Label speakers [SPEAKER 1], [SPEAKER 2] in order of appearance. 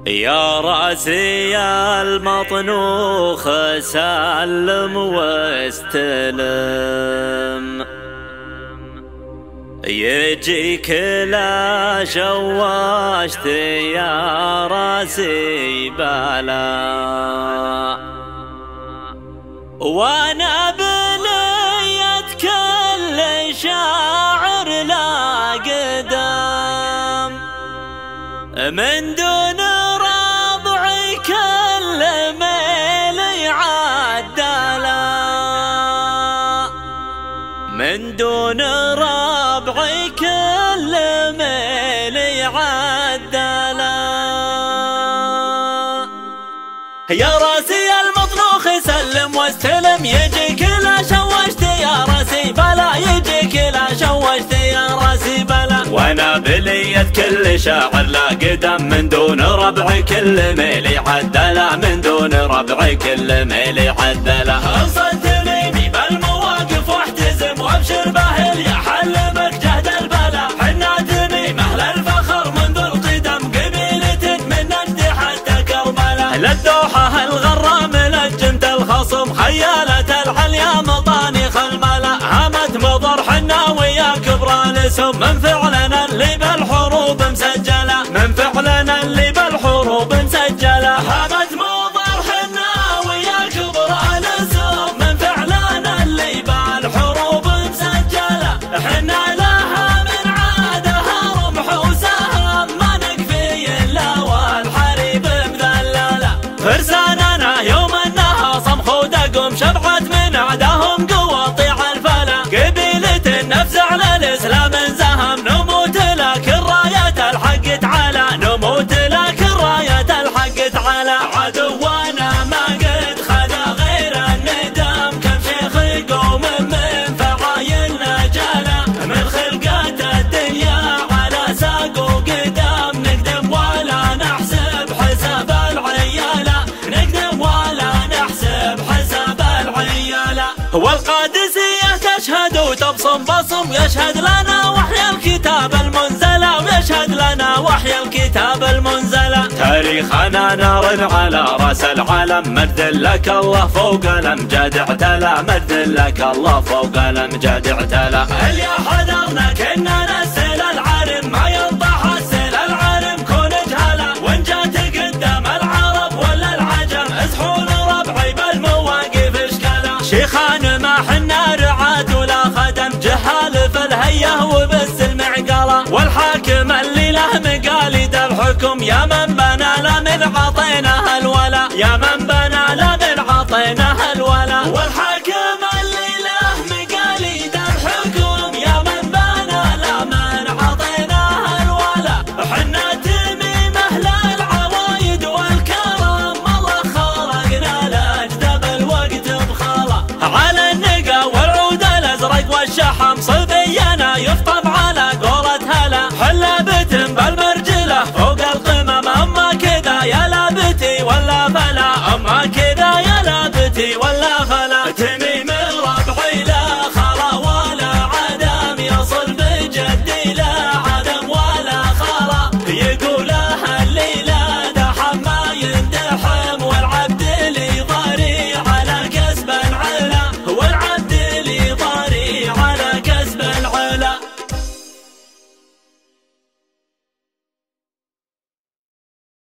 [SPEAKER 1] يا راسي المطنوخ سلم واستلم، يجيك لا شوشت يا راسي بلا، وانا بنية كل شاعر لا قدام، من دون ربعي كل ميلي عدلا، من دون ربعي كل ميلي عدلا. يا راسي المطنوخ سلم واستلم، يجيك لا شوشت يا راسي بلا، يجيك لا شوشت يا راسي بلا، وانا بلية كل شاعر لا قدم، من دون ربعي كل ميلي عدلا، من دون ربعي كل ميلي عدلا. صدريني بالمواقف واحتزم وابشر باهل يا حلمك جهد البلا، حناتني مهل الفخر منذ القدم، قبيلة من نجد حتى كربلا، للدوحة الغرام لجنت الخصم، خيالة العليا مطانيخ الملا، هامت مضر حنا ويا كبرى الاسم، من فعلنا اللي بالحروب مسجلة، من فعلنا اللي بالحروب مسجلة، هامت مضر حنا ويا كبرى الاسم، من فعلنا اللي بالحروب مسجلة، حنا لها من عادها رمح وسهم، ما نكفي الا والحريب مذللة، فرساننا يوم انها صمخ ودقم، شبعت من عداهم قواطيع الفلا، قبيلة النفس على الاسلام انزهم، نموت لك الراية الحق تعالى، نموت لك الراية الحق تعالى، عدونا ما قد خذا غير الندم، كم شيخ يقوم من فعايلنا جالا، من خلقات الدنيا على ساق وقدام، نقدم ولا نحسب حساب العيالة، نقدم ولا نحسب حساب العيالة. والقادسية تشهد وتبصم بصم، يشهد لنا وحي الكتاب المنزلة، ويشهد لنا وحي الكتاب المنزلة، تاريخنا نار على راس العالم، مجد لك الله فوق الامجاد اعتلى، مجد لك الله فوق الامجاد اعتلى. اللي حذرنا كنا نسل العالم، ما ينطح السيل العالم كون جهلا، وان جات قدام العرب ولا العجم، اسحول ربعي بالمواقف اشكالا، شيخان ما حنا رعاة ولا خدم، جهال في الهيه وبالسلم عقاله، والحاكم اللي له مقاليد الحكم، يا من بنى له من عطيناه الولا، يا من